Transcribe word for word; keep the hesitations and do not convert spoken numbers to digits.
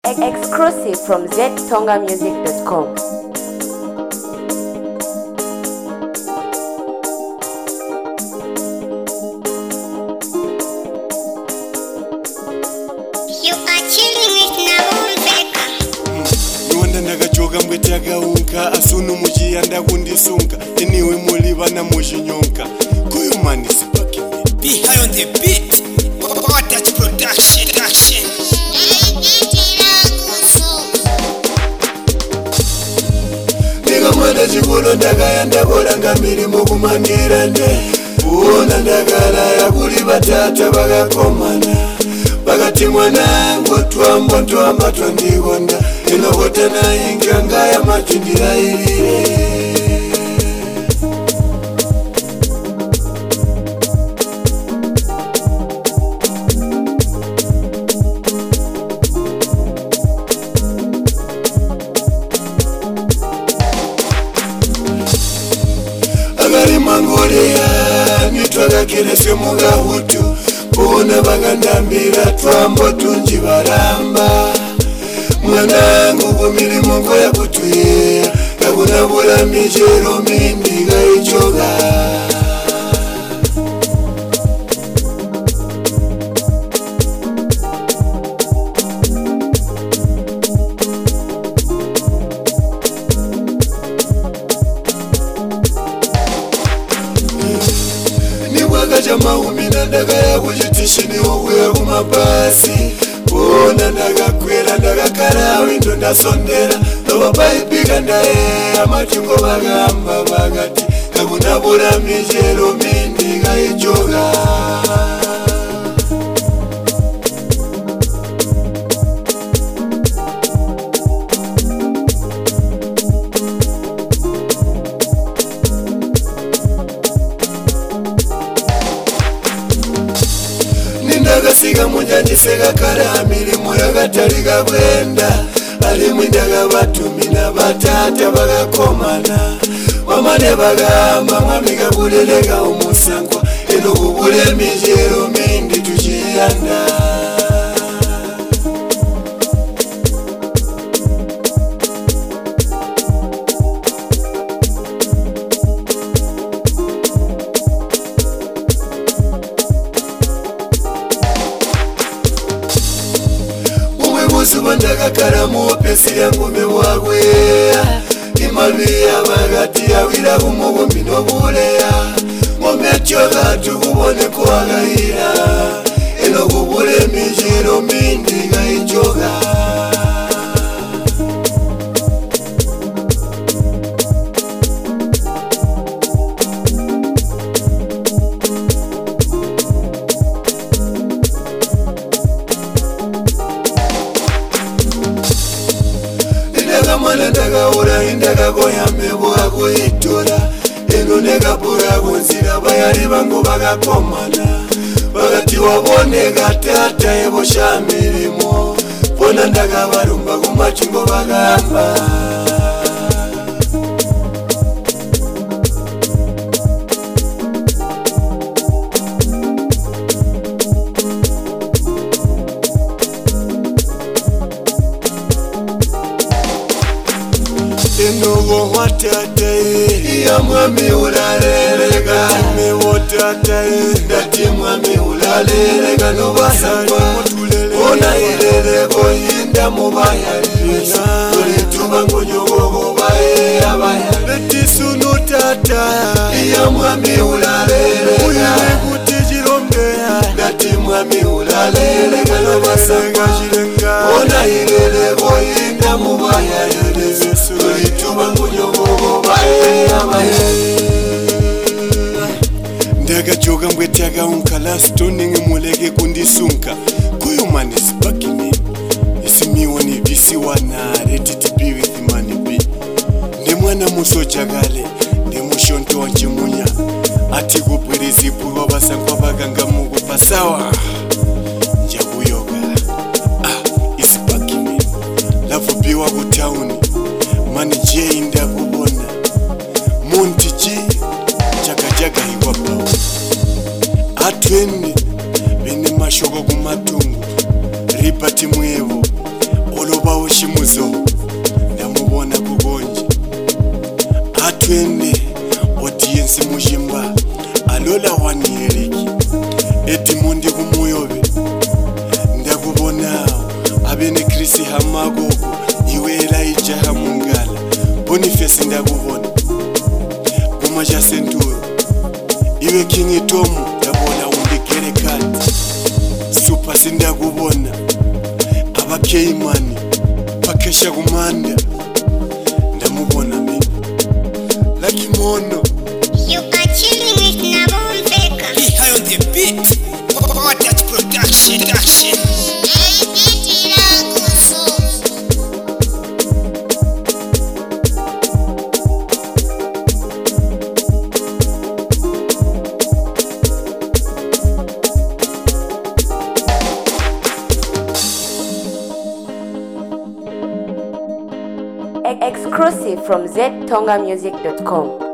Exclusive from z tonga music dot com. You are chilling with Nahul Beka. Nwanda ndakachoka mbwetaga unka asunu muchiyanda kundisunga iniwe muli vana muzhinyonka kuyo mani sipakime Behind on the beat, Watach Production. Action. Nika mwana chikolo ndakayanda kolanga milimo kumangira nde uona ndakala yakuli batata bakakomana bakati mwanangu twambo twamba twandikonda inokotana inkanga ya matundira ilile Mangolia nitwaga kireswe muga hutu Una bagandambira twambo tunji baramba Mwanangu kumili mungo ya kutuye Kakuna bula mijero mindi gaichoga Jama umina ndaga ya kujitishini uwe kumapasi Bona ndaga kwela ndaga karawi ndo ndasondera Loba paipika ndae amachungo bagamba bagati Kakuna bura mijero mindi gaichoga Ndagasiga munyanji sega kara milimo yagataliga bwenda ali mwindaga batumina batata bagakomana wamane bagamba mwamiga bulelega umusankwa eno kubule mijero mingi tuchiyanda Subandaka karamu pesi yangu mewagwea Imalia bagati ya wila kumogombi no bulea Ngombe choga tukubone kwa gaira Eno kubule mijero mindi gaichoga Mwana ndaga ura indaga goya mebwa kuitura Eno nega pura kunzira bayari bangu bagakomana Bagati wabone gatata ebo shamirimo Pona ndaga barumba kumachingo bagamba Enogo watatae ya mwami ulalerega Time watatae Dati mwami ulalerega Nubasangwa Ona ilelego yinda mubayari Tulituba ngonyogogo bae abayari Leti sunu tata ya mwami ulalerega Uye kutijirongea Dati mwami ulalerega Nubasangwa Ona ilelego yinda mubayari Tulituba ngonyogogo bae abayari Ndaga joga mbwetaga unkala stoning mulege kundisunka Kuyo mani sipakime Isimiwa ni visi wana ready to be with money be Nde mwana muso chagale Nde mushonto wanchimunya Ati kupwirizi purwa basankwa baganga mugu pasawa Njabu yoga Ah, isipakime Lafu biwa kutauni Mani je inda kubona Monti je Jaga jaga hiwa pao Atwende Bene mashoko kumatungu ripati mwevo olo shimuzo ndamubona kugonje atwende audience mujimba alola wanireki etimundi kumuyobe ndakubona abene Chris Hamago iwe Elijah Hamungala Boniface ndakubona kumaja Senturo iwe King Tom ndabona undekere kati Super sindakubona aba K-Money pakesha kumanda ndamubona mi Lucky Mono. You are chilling with Nabum Veka. High on the beat. What that production, action. Exclusive from z tonga music dot com.